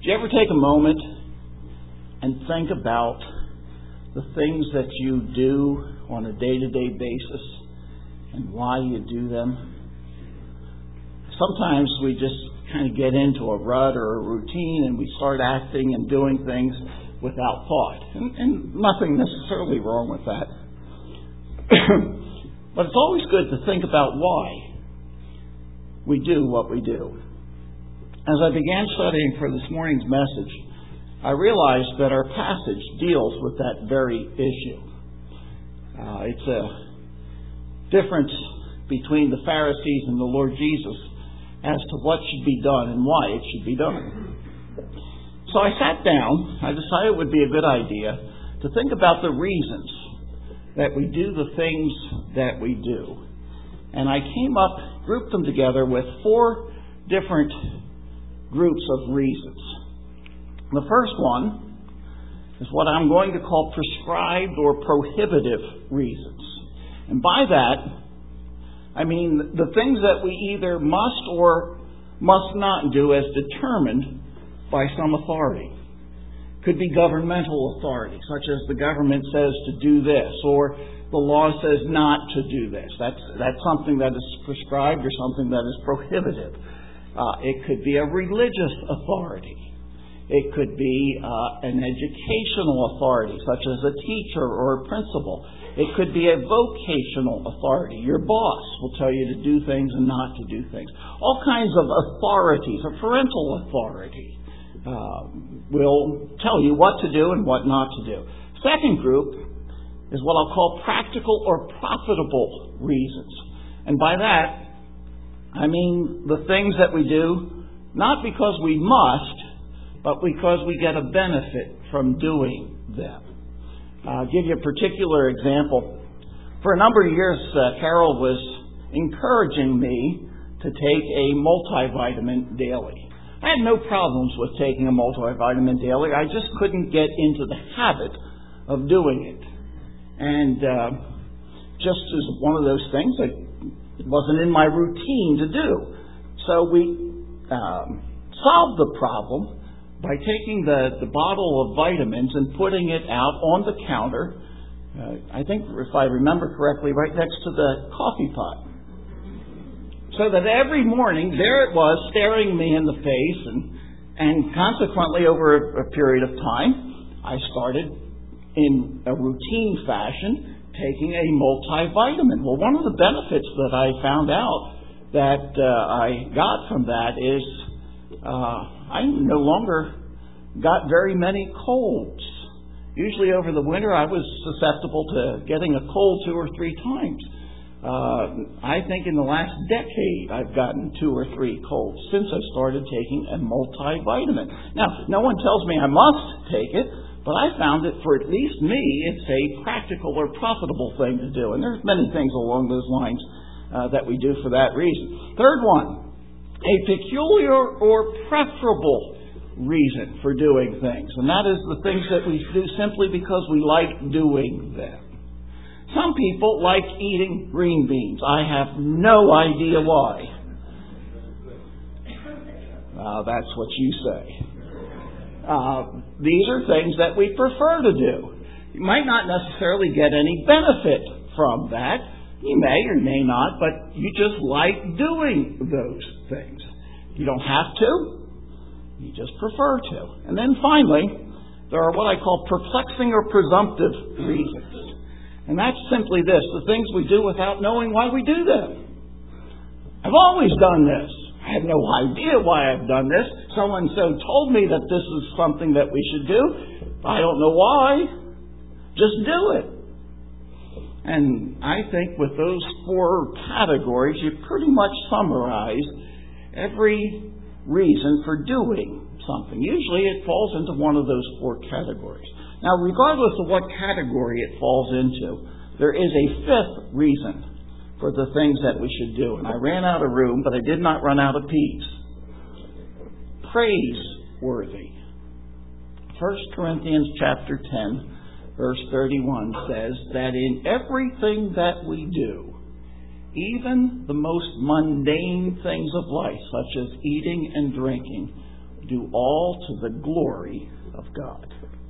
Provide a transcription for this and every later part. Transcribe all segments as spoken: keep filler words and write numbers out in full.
Do you ever take a moment and think about the things that you do on a day-to-day basis and why you do them? Sometimes we just kind of get into a rut or a routine and we start acting and doing things without thought. And, and nothing necessarily wrong with that. But it's always good to think about why we do what we do. As I began studying for this morning's message, I realized that our passage deals with that very issue. Uh, it's a difference between the Pharisees and the Lord Jesus as to what should be done and why it should be done. So I sat down. I decided it would be a good idea to think about the reasons that we do the things that we do. And I came up, grouped them together with four different groups of reasons. The first one is what I'm going to call prescribed or prohibitive reasons. And by that, I mean the things that we either must or must not do as determined by some authority. Could be governmental authority, such as the government says to do this, or the law says not to do this. That's, that's something that is prescribed or something that is prohibited. Uh, it could be a religious authority. It could be uh, an educational authority, such as a teacher or a principal. It could be a vocational authority. Your boss will tell you to do things and not to do things. All kinds of authorities. A parental authority uh, will tell you what to do and what not to do. Second group is what I'll call practical or profitable reasons. And by that, I mean the things that we do not because we must, but because we get a benefit from doing them. I'll give you a particular example. For a number of years, uh, Carol was encouraging me to take a multivitamin daily. I had no problems with taking a multivitamin daily. I just couldn't get into the habit of doing it. And uh, just as one of those things, I, it wasn't in my routine to do. So we um, solved the problem by taking the, the bottle of vitamins and putting it out on the counter, uh, I think, if I remember correctly, right next to the coffee pot. So that every morning, there it was, staring me in the face, and, and consequently, over a, a period of time, I started, in a routine fashion, taking a multivitamin. Well, one of the benefits that I found out that uh, I got from that is uh, I no longer got very many colds. Usually over the winter I was susceptible to getting a cold two or three times. Uh, I think in the last decade I've gotten two or three colds since I started taking a multivitamin. Now, no one tells me I must take it, but I found that for at least me it's a practical or profitable thing to do. And there's many things along those lines uh, that we do for that reason. Third one. A peculiar or preferable reason for doing things. And that is the things that we do simply because we like doing them. Some people like eating green beans. I have no idea why. Uh, that's what you say. Uh, these are things that we prefer to do. You might not necessarily get any benefit from that. You may or may not, but you just like doing those things. You don't have to. You just prefer to. And then finally, there are what I call perplexing or presumptive reasons. And that's simply this, the things we do without knowing why we do them. I've always done this. I have no idea why I've done this. So-and-so told me that this is something that we should do. I don't know why. Just do it. And I think with those four categories, you pretty much summarize every reason for doing something. Usually it falls into one of those four categories. Now, regardless of what category it falls into, there is a fifth reason for the things that we should do. And I ran out of room, but I did not run out of peace. Praiseworthy. First Corinthians chapter ten. Verse thirty-one says that in everything that we do, even the most mundane things of life, such as eating and drinking, do all to the glory of God.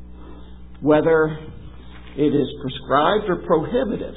Whether it is prescribed or prohibitive,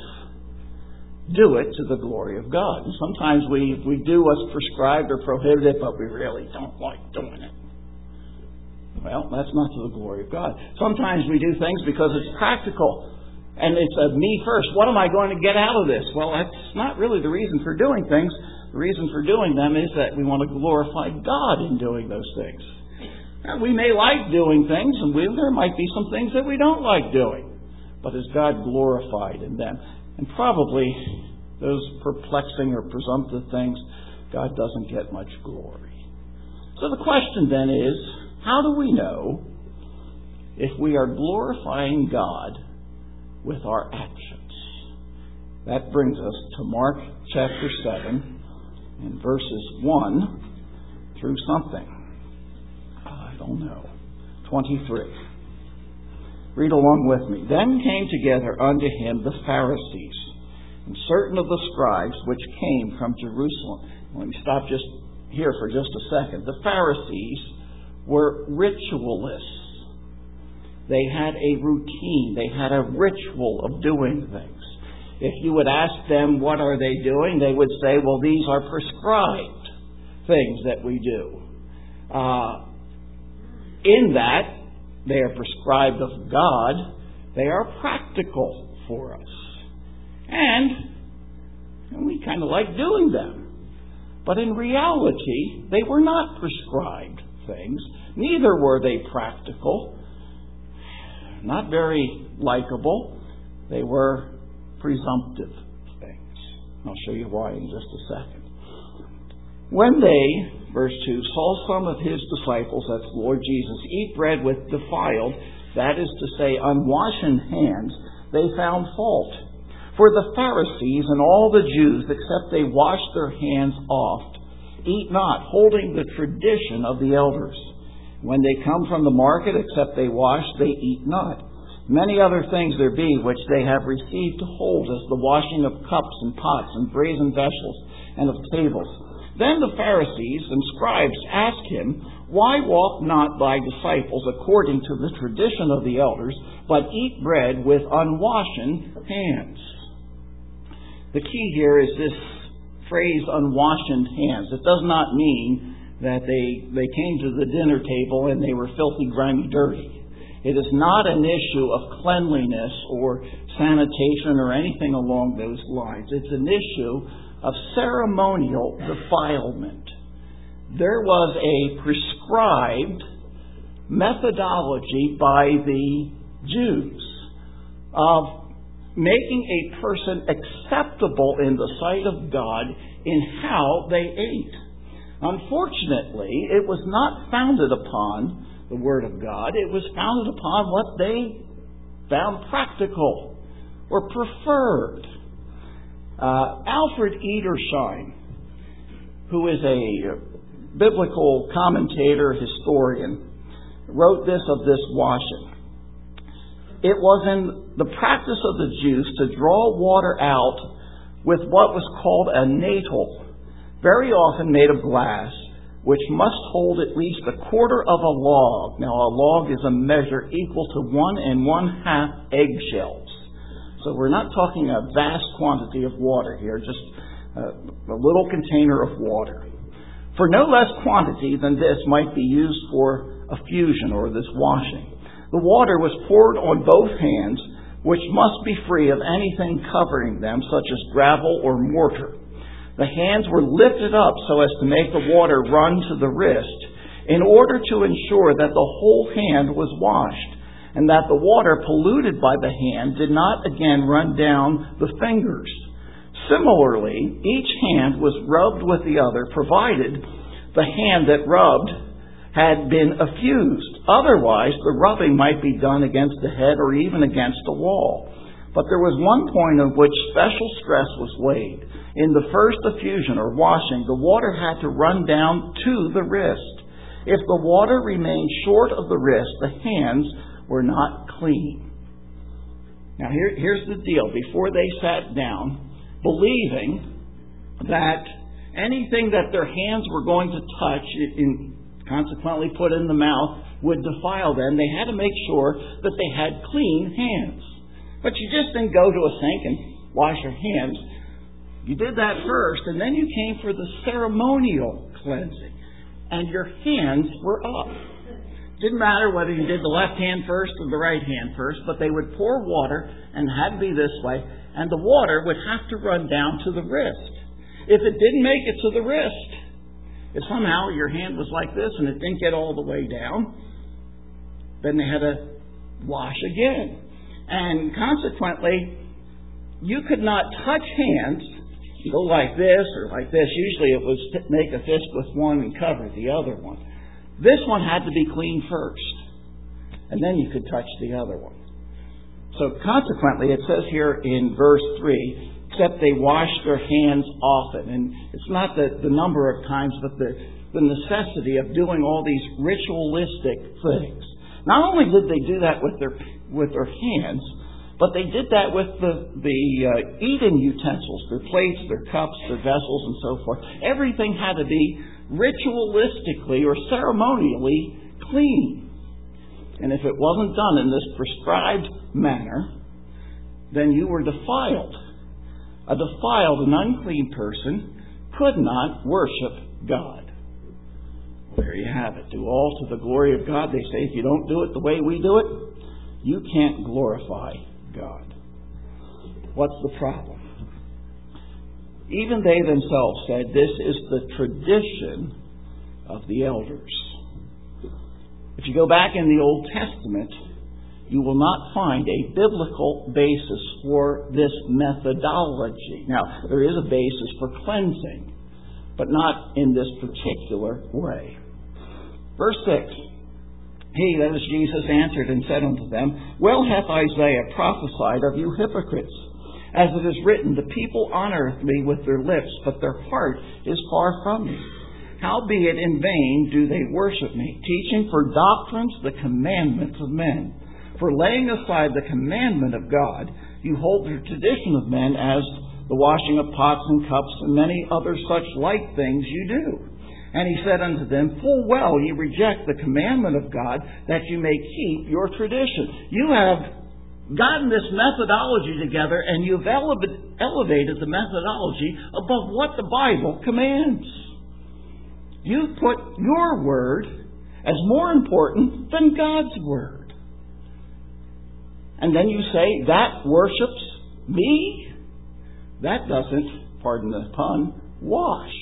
do it to the glory of God. And sometimes we, we do what's prescribed or prohibited, but we really don't like doing it. Well, that's not to the glory of God. Sometimes we do things because it's practical, and it's a me first. What am I going to get out of this? Well, that's not really the reason for doing things. The reason for doing them is that we want to glorify God in doing those things. Now, we may like doing things, and we, there might be some things that we don't like doing. But is God glorified in them? And probably those perplexing or presumptive things, God doesn't get much glory. So the question then is, how do we know if we are glorifying God with our actions? That brings us to Mark chapter seven and verses one through something. I don't know. twenty-three. Read along with me. Then came together unto him the Pharisees, and certain of the scribes which came from Jerusalem. Let me stop just here for just a second. The Pharisees were ritualists. They had a routine. They had a ritual of doing things. If you would ask them, what are they doing? They would say, well, these are prescribed things that we do. Uh, in that, they are prescribed of God. They are practical for us. And, and we kind of like doing them. But in reality, they were not prescribed things. Neither were they practical. Not very likable. They were presumptive things. I'll show you why in just a second. When they, verse two, saw some of his disciples, that's the Lord Jesus, eat bread with defiled, that is to say, unwashed hands, they found fault. For the Pharisees and all the Jews, except they wash their hands oft, eat not, holding the tradition of the elders. When they come from the market, except they wash, they eat not. Many other things there be which they have received to hold, as the washing of cups and pots and brazen vessels and of tables. Then the Pharisees and scribes asked him, why walk not thy disciples according to the tradition of the elders, but eat bread with unwashen hands? The key here is this phrase, unwashen hands. It does not mean that they, they came to the dinner table and they were filthy, grimy, dirty. It is not an issue of cleanliness or sanitation or anything along those lines. It's an issue of ceremonial defilement. There was a prescribed methodology by the Jews of making a person acceptable in the sight of God in how they ate. Unfortunately, it was not founded upon the Word of God. It was founded upon what they found practical or preferred. Uh, Alfred Edersheim, who is a biblical commentator, historian, wrote this of this washing. It was in the practice of the Jews to draw water out with what was called a natal, very often made of glass, which must hold at least a quarter of a log. Now, a log is a measure equal to one and one half eggshells. So we're not talking a vast quantity of water here, just a, a little container of water. For no less quantity than this might be used for affusion or this washing. The water was poured on both hands, which must be free of anything covering them, such as gravel or mortar. The hands were lifted up so as to make the water run to the wrist, in order to ensure that the whole hand was washed, and that the water polluted by the hand did not again run down the fingers. Similarly, each hand was rubbed with the other, provided the hand that rubbed had been effused. Otherwise, the rubbing might be done against the head or even against a wall. But there was one point on which special stress was laid. In the first effusion or washing, the water had to run down to the wrist. If the water remained short of the wrist, the hands were not clean. Now here, here's the deal. Before they sat down, believing that anything that their hands were going to touch in consequently put in the mouth, would defile them. They had to make sure that they had clean hands. But you just didn't go to a sink and wash your hands. You did that first, and then you came for the ceremonial cleansing. And your hands were up. Didn't matter whether you did the left hand first or the right hand first, but they would pour water, and it had to be this way, and the water would have to run down to the wrist. If it didn't make it to the wrist, if somehow your hand was like this and it didn't get all the way down, then they had to wash again. And consequently, you could not touch hands, go like this or like this. Usually it was to make a fist with one and cover the other one. This one had to be clean first, and then you could touch the other one. So consequently, it says here in verse three, except they washed their hands often. And it's not the, the number of times, but the, the necessity of doing all these ritualistic things. Not only did they do that with their with their hands, but they did that with the, the uh, eating utensils, their plates, their cups, their vessels, and so forth. Everything had to be ritualistically or ceremonially clean. And if it wasn't done in this prescribed manner, then you were defiled. A defiled and unclean person could not worship God. There you have it. Do all to the glory of God. They say if you don't do it the way we do it, you can't glorify God. What's the problem? Even they themselves said this is the tradition of the elders. If you go back in the Old Testament, you will not find a biblical basis for this methodology. Now, there is a basis for cleansing, but not in this particular way. Verse six, He, that is Jesus, answered and said unto them, Well hath Isaiah prophesied of you hypocrites, as it is written, The people honoureth me with their lips, but their heart is far from me. Howbeit in vain do they worship me, teaching for doctrines the commandments of men. For laying aside the commandment of God, you hold the tradition of men, as the washing of pots and cups, and many other such like things you do. And he said unto them, Full well ye reject the commandment of God, that you may keep your tradition. You have gotten this methodology together, and you've elevated the methodology above what the Bible commands. You've put your word as more important than God's word. And then you say, that worships me? That doesn't, pardon the pun, wash.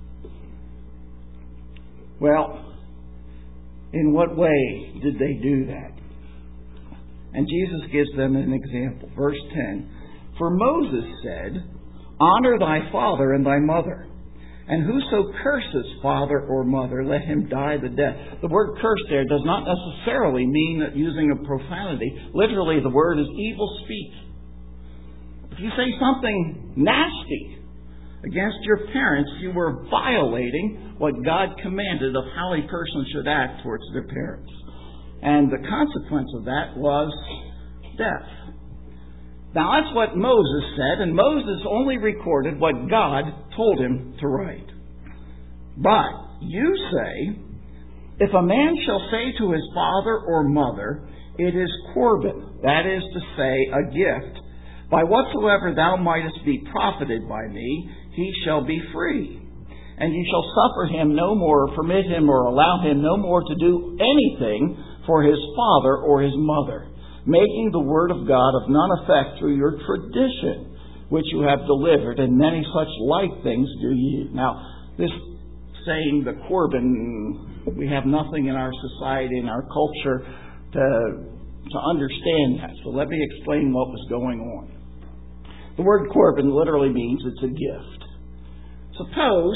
Well, in what way did they do that? And Jesus gives them an example. Verse ten, For Moses said, Honor thy father and thy mother, and whoso curses father or mother, let him die the death. The word curse there does not necessarily mean that using a profanity. Literally, the word is evil speech. If you say something nasty against your parents, you were violating what God commanded of how a person should act towards their parents. And the consequence of that was death. Now that's what Moses said, and Moses only recorded what God told him to write. But you say, if a man shall say to his father or mother, It is Corban, that is to say, a gift, by whatsoever thou mightest be profited by me, he shall be free. And you shall suffer him no more, or permit him, or allow him no more to do anything for his father or his mother, making the word of God of none effect through your tradition, which you have delivered, and many such like things do ye. Now, this saying, the Corban, we have nothing in our society, in our culture, to, to understand that. So let me explain what was going on. The word Corban literally means it's a gift. Suppose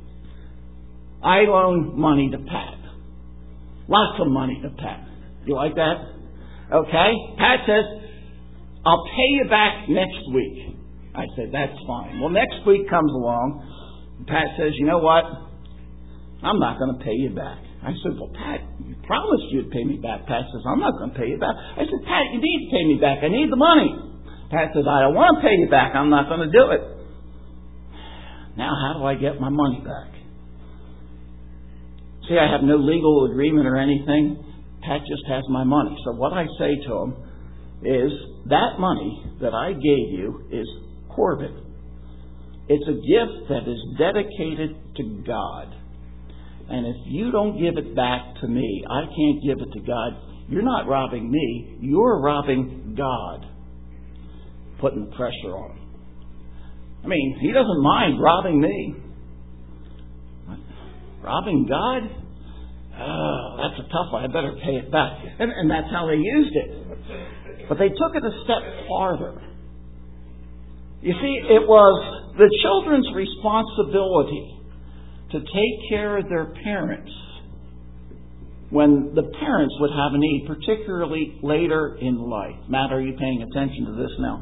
I loan money to Pat. Lots of money to Pat. You like that? Okay? Pat says, I'll pay you back next week. I said, that's fine. Well, next week comes along, and Pat says, you know what? I'm not going to pay you back. I said, well, Pat, you promised you'd pay me back. Pat says, I'm not going to pay you back. I said, Pat, you need to pay me back. I need the money. Pat says, I don't want to pay you back. I'm not going to do it. Now, how do I get my money back? See, I have no legal agreement or anything. Pat just has my money. So what I say to him is, that money that I gave you is Corbett. It's a gift that is dedicated to God. And if you don't give it back to me, I can't give it to God. You're not robbing me. You're robbing God. Putting pressure on him. I mean, he doesn't mind robbing me. Robbing God? Oh, that's a tough one. I better pay it back. And, and that's how they used it. But they took it a step farther. You see, it was the children's responsibility to take care of their parents when the parents would have a need, particularly later in life. Matt, are you paying attention to this now?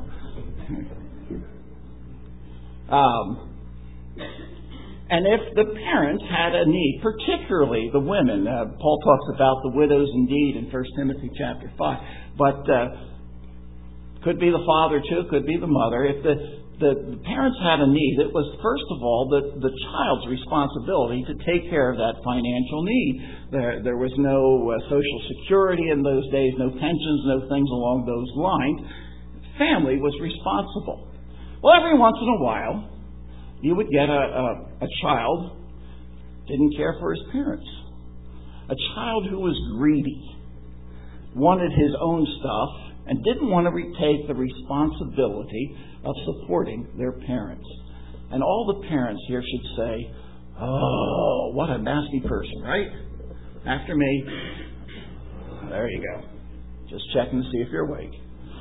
Um, and if the parents had a need, particularly the women, uh, Paul talks about the widows indeed in First Timothy chapter five, but uh, could be the father too, could be the mother. If the, the, the parents had a need, it was first of all the, the child's responsibility to take care of that financial need. There, there was no uh, Social Security in those days, no pensions, no things along those lines. Family was responsible. Well, every once in a while, you would get a, a, a child didn't care for his parents. A child who was greedy, wanted his own stuff, and didn't want to take the responsibility of supporting their parents. And all the parents here should say, oh, what a nasty person, right? After me. There you go. Just checking to see if you're awake.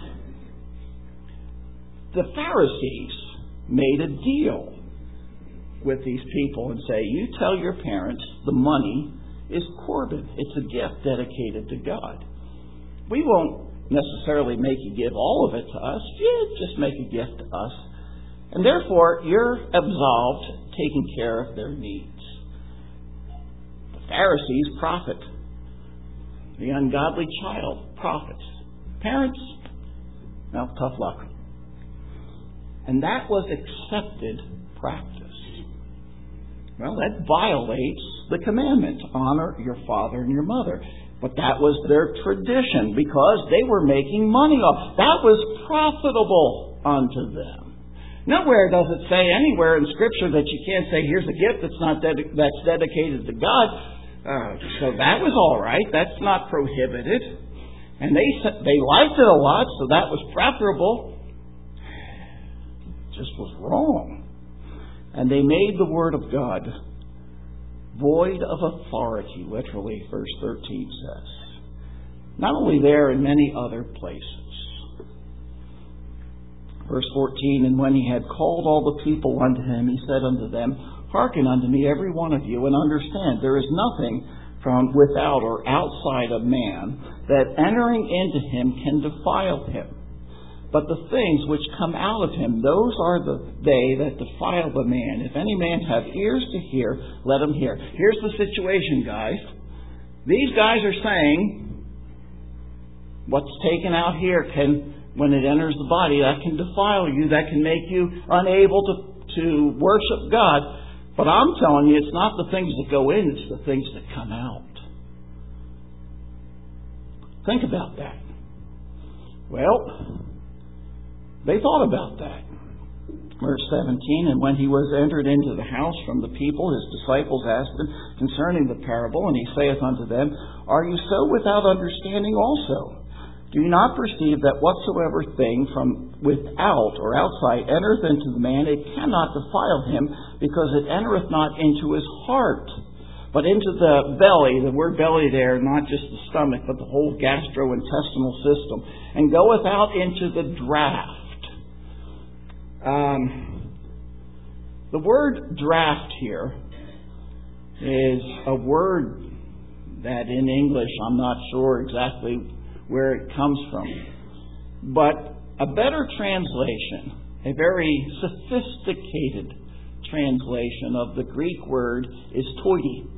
The Pharisees made a deal with these people and say, you tell your parents the money is Corbett. It's a gift dedicated to God. We won't necessarily make you give all of it to us. You just make a gift to us. And therefore, you're absolved taking care of their needs. The Pharisees profit. The ungodly child profits. Parents, well, tough luck. And that was accepted practice. Well, that violates the commandment to honor your father and your mother. But that was their tradition because they were making money off. That was profitable unto them. Nowhere does it say anywhere in Scripture that you can't say, here's a gift that's not ded- that's dedicated to God. Uh, so that was all right. That's not prohibited. And they they liked it a lot, so that was preferable. Just was wrong. And they made the Word of God void of authority, literally, verse thirteen says. Not only there, in many other places. Verse fourteen, and when he had called all the people unto him, he said unto them, hearken unto me, every one of you, and understand, there is nothing from without or outside of man that entering into him can defile him. But the things which come out of him, those are the they that defile the man. If any man have ears to hear, let him hear. Here's the situation, guys. These guys are saying, what's taken out here can, when it enters the body, that can defile you, that can make you unable to, to worship God. But I'm telling you, it's not the things that go in, it's the things that come out. Think about that. Well, they thought about that. Verse seventeen, and when he was entered into the house from the people, his disciples asked him concerning the parable, and he saith unto them, are you so without understanding also? Do you not perceive that whatsoever thing from without or outside entereth into the man, it cannot defile him, because it entereth not into his heart, but into the belly, the word belly there, not just the stomach, but the whole gastrointestinal system, and goeth out into the draught. Um, the word draft here is a word that in English I'm not sure exactly where it comes from. But a better translation, a very sophisticated translation of the Greek word is toidi.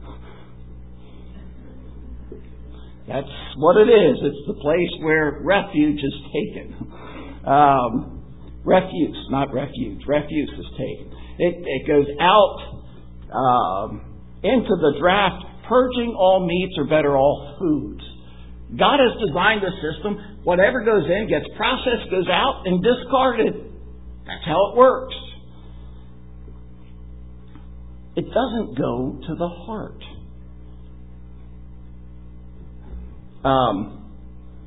That's what it is. It's the place where refuge is taken. Um, refuse, not refuge. Refuse is taken. It, it goes out um, into the draft purging all meats or better all foods. God has designed the system. Whatever goes in gets processed, goes out, and discarded. That's how it works. It doesn't go to the heart. Um,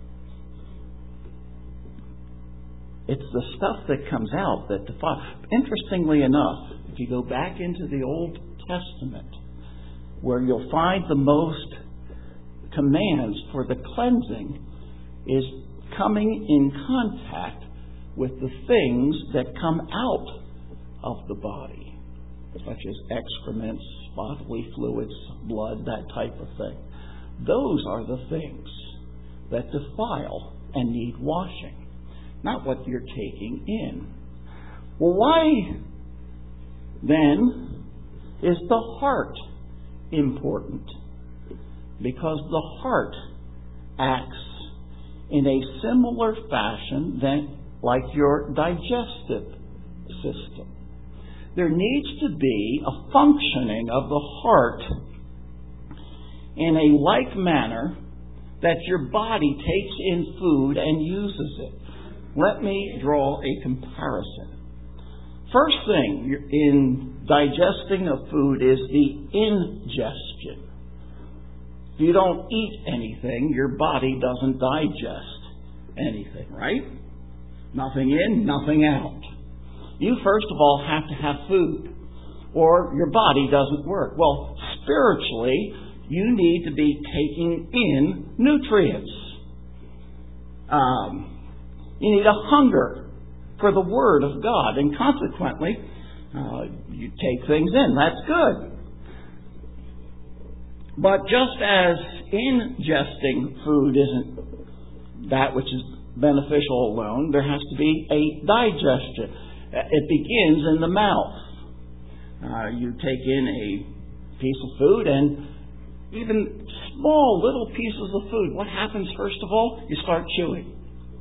it's the stuff that comes out that defiles. Interestingly enough, if you go back into the Old Testament, where you'll find the most commands for the cleansing is coming in contact with the things that come out of the body, such as excrements, bodily fluids, blood, that type of thing. Those are the things that defile and need washing, not what you're taking in. Well, why then is the heart important? Because the heart acts in a similar fashion than like your digestive system. There needs to be a functioning of the heart in a like manner that your body takes in food and uses it. Let me draw a comparison. First thing in digesting of food is the ingestion. If you don't eat anything, your body doesn't digest anything, right? Nothing in, nothing out. You first of all have to have food, or your body doesn't work. Well, spiritually, you need to be taking in nutrients. Um, you need a hunger for the Word of God, and consequently, uh, you take things in. That's good. But just as ingesting food isn't that which is beneficial alone, there has to be a digestion. It begins in the mouth. Uh, you take in a piece of food, and even small little pieces of food, what happens first of all? You start chewing.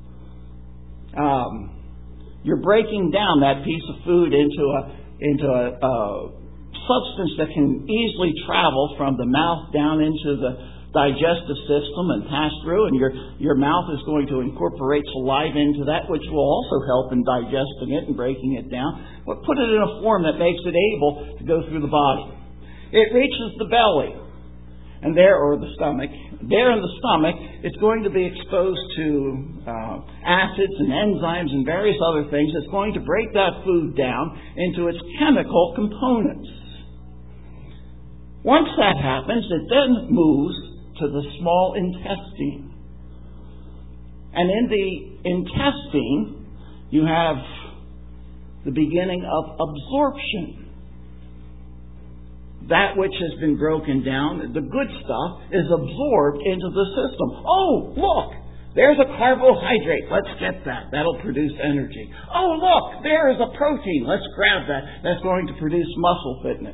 Um, you're breaking down that piece of food into a into a, a substance that can easily travel from the mouth down into the digestive system and pass through, and your your mouth is going to incorporate saliva into that, which will also help in digesting it and breaking it down. But put it in a form that makes it able to go through the body. It reaches the belly, and there, or the stomach. There in the stomach, it's going to be exposed to uh, acids and enzymes and various other things. It's going to break that food down into its chemical components. Once that happens, it then moves to the small intestine. And in the intestine, you have the beginning of absorption. That which has been broken down, the good stuff, is absorbed into the system. Oh, look! There's a carbohydrate. Let's get that. That'll produce energy. Oh, look! There is a protein. Let's grab that. That's going to produce muscle fitness.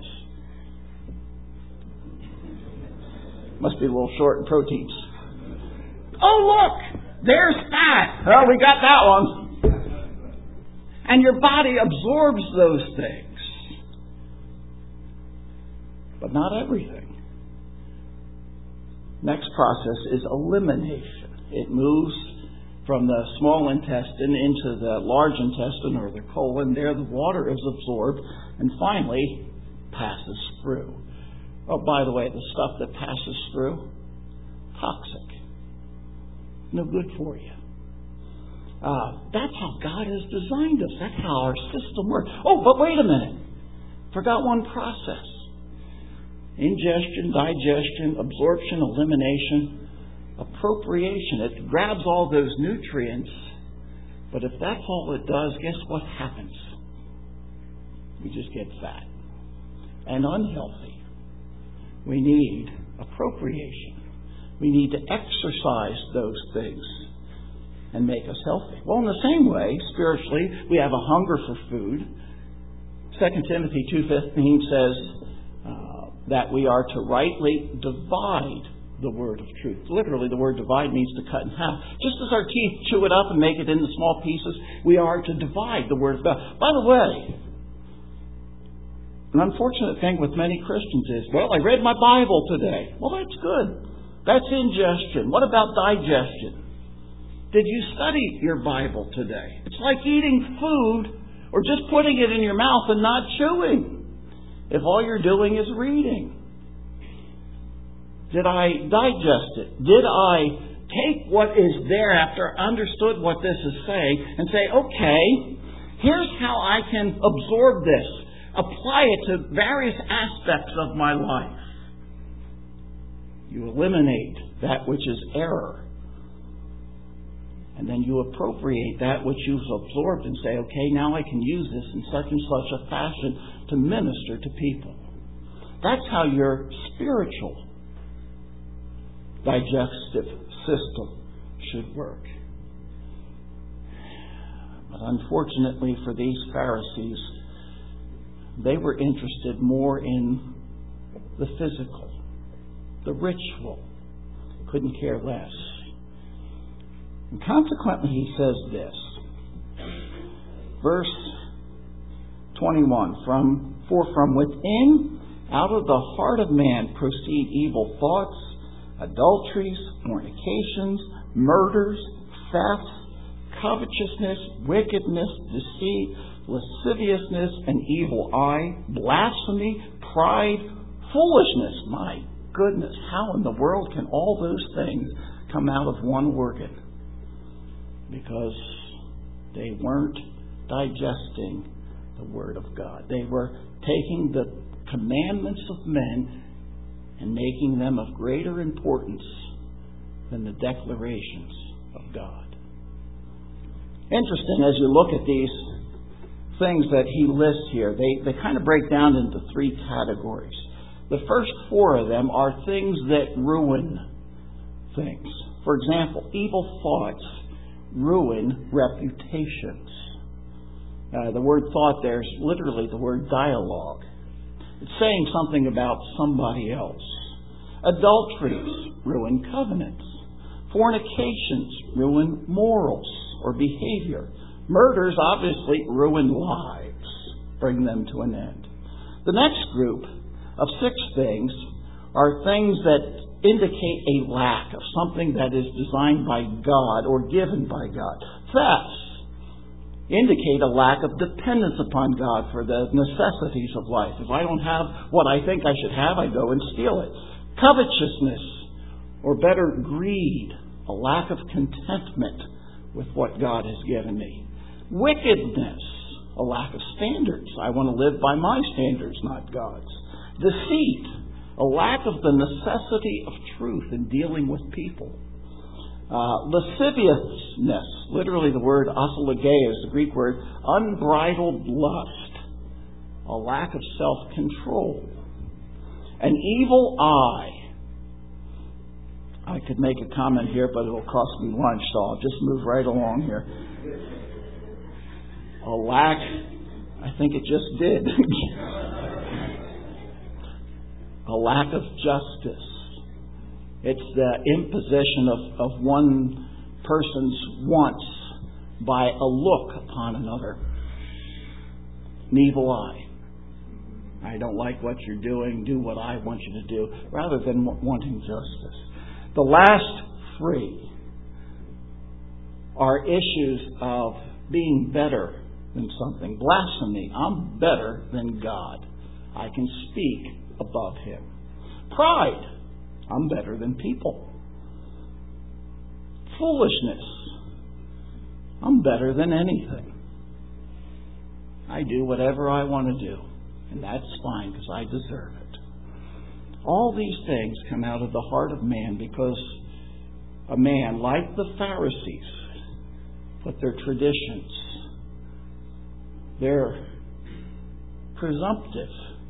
Must be a little short in proteins. Oh, look! There's fat. Well, we got that one. And your body absorbs those things. But not everything. Next process is elimination. It moves from the small intestine into the large intestine or the colon. There the water is absorbed and finally passes through. Oh, by the way, the stuff that passes through, toxic. No good for you. Uh, that's how God has designed us. That's how our system works. Oh, but wait a minute. Forgot one process. Ingestion, digestion, absorption, elimination, appropriation. It grabs all those nutrients, but if that's all it does, guess what happens? We just get fat and unhealthy. We need appropriation. We need to exercise those things and make us healthy. Well, in the same way, spiritually, we have a hunger for food. Second Timothy two fifteen says uh, that we are to rightly divide the word of truth. Literally, the word divide means to cut in half. Just as our teeth chew it up and make it into small pieces, we are to divide the word of God. By the way, An unfortunate thing with many Christians is, well, I read my Bible today. Well, that's good. That's ingestion. What about digestion? Did you study your Bible today? It's like eating food or just putting it in your mouth and not chewing. If all you're doing is reading. Did I digest it? Did I take what is there after I understood what this is saying and say, okay, here's how I can absorb this, apply it to various aspects of my life. You eliminate that which is error. And then you appropriate that which you've absorbed and say, okay, now I can use this in such and such a fashion to minister to people. That's how your spiritual digestive system should work. But unfortunately for these Pharisees, they were interested more in the physical, the ritual. Couldn't care less. And consequently, he says this. Verse twenty-one, from, for from within, out of the heart of man proceed evil thoughts, adulteries, fornications, murders, thefts, covetousness, wickedness, deceit, lasciviousness, an evil eye, blasphemy, pride, foolishness. My goodness, how in the world can all those things come out of one organ? Because they weren't digesting the Word of God. They were taking the commandments of men and making them of greater importance than the declarations of God. Interesting, as you look at these things that he lists here, they, they kind of break down into three categories. The first four of them are things that ruin things. For example, evil thoughts ruin reputations. Uh, the word thought there is literally the word dialogue. It's saying something about somebody else. Adulteries ruin covenants. Fornications ruin morals or behavior. Murders obviously ruin lives, bring them to an end. The next group of six things are things that indicate a lack of something that is designed by God or given by God. Thefts indicate a lack of dependence upon God for the necessities of life. If I don't have what I think I should have, I go and steal it. Covetousness, or better, greed, a lack of contentment with what God has given me. Wickedness, a lack of standards. I want to live by my standards, not God's. Deceit, a lack of the necessity of truth in dealing with people. Uh, lasciviousness, literally the word asologea is the Greek word, unbridled lust, a lack of self-control. An evil eye. I could make a comment here, but it'll cost me lunch, so I'll just move right along here. A lack, I think it just did. A lack of justice. It's the imposition of, of one person's wants by a look upon another. An evil eye. I don't like what you're doing, do what I want you to do, rather than wanting justice. The last three are issues of being better than something. Blasphemy. I'm better than God. I can speak above Him. Pride. I'm better than people. Foolishness. I'm better than anything. I do whatever I want to do. And that's fine because I deserve it. All these things come out of the heart of man because a man, like the Pharisees, put their traditions, their presumptive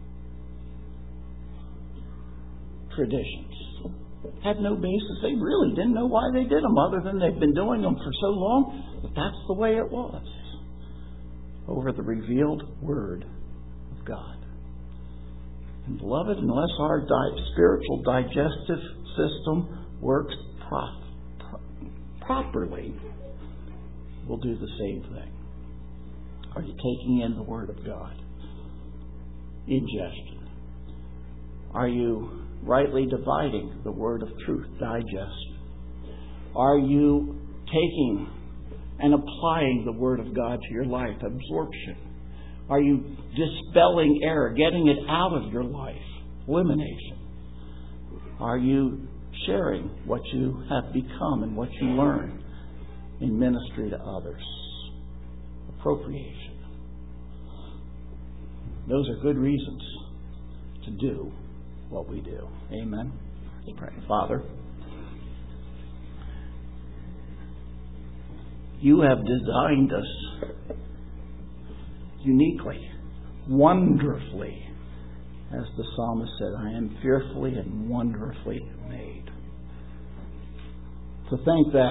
traditions, had no basis. They really didn't know why they did them other than they've been doing them for so long, but that's the way it was over the revealed Word of God. And beloved, unless our di- spiritual digestive system works pro- pro- properly, we'll do the same thing. Are you taking in the Word of God? ingestion? Are you rightly dividing the word of truth, digestion? Are you taking and applying the word of God to your life, absorption? Are you dispelling error, getting it out of your life, elimination? Are you sharing what you have become and what you learn in ministry to others? Appropriation. Those are good reasons to do what we do. Amen. Let's pray. Father, you have designed us uniquely, wonderfully. As the psalmist said, I am fearfully and wonderfully made. To think that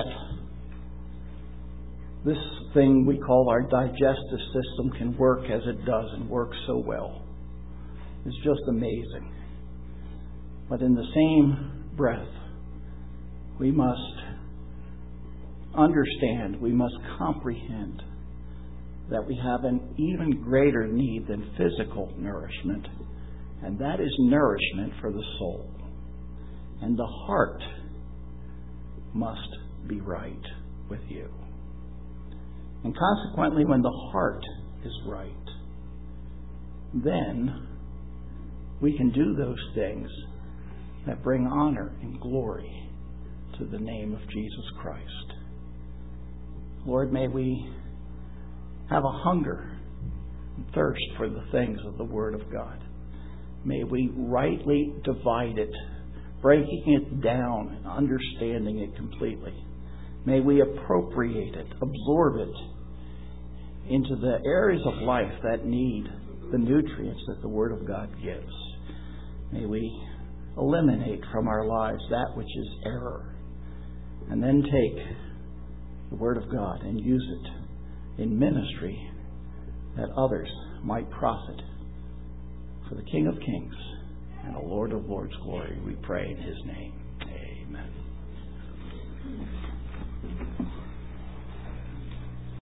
this thing we call our digestive system can work as it does and work so well is just amazing. But in the same breath, we must understand, we must comprehend that we have an even greater need than physical nourishment, and that is nourishment for the soul. And the heart must be right with you. And consequently, when the heart is right, then we can do those things that bring honor and glory to the name of Jesus Christ. Lord, may we have a hunger and thirst for the things of the Word of God. May we rightly divide it, breaking it down and understanding it completely. May we appropriate it, absorb it into the areas of life that need the nutrients that the Word of God gives. May we eliminate from our lives that which is error, and then take the Word of God and use it in ministry that others might profit. For the King of Kings and the Lord of Lords' glory, we pray in His name.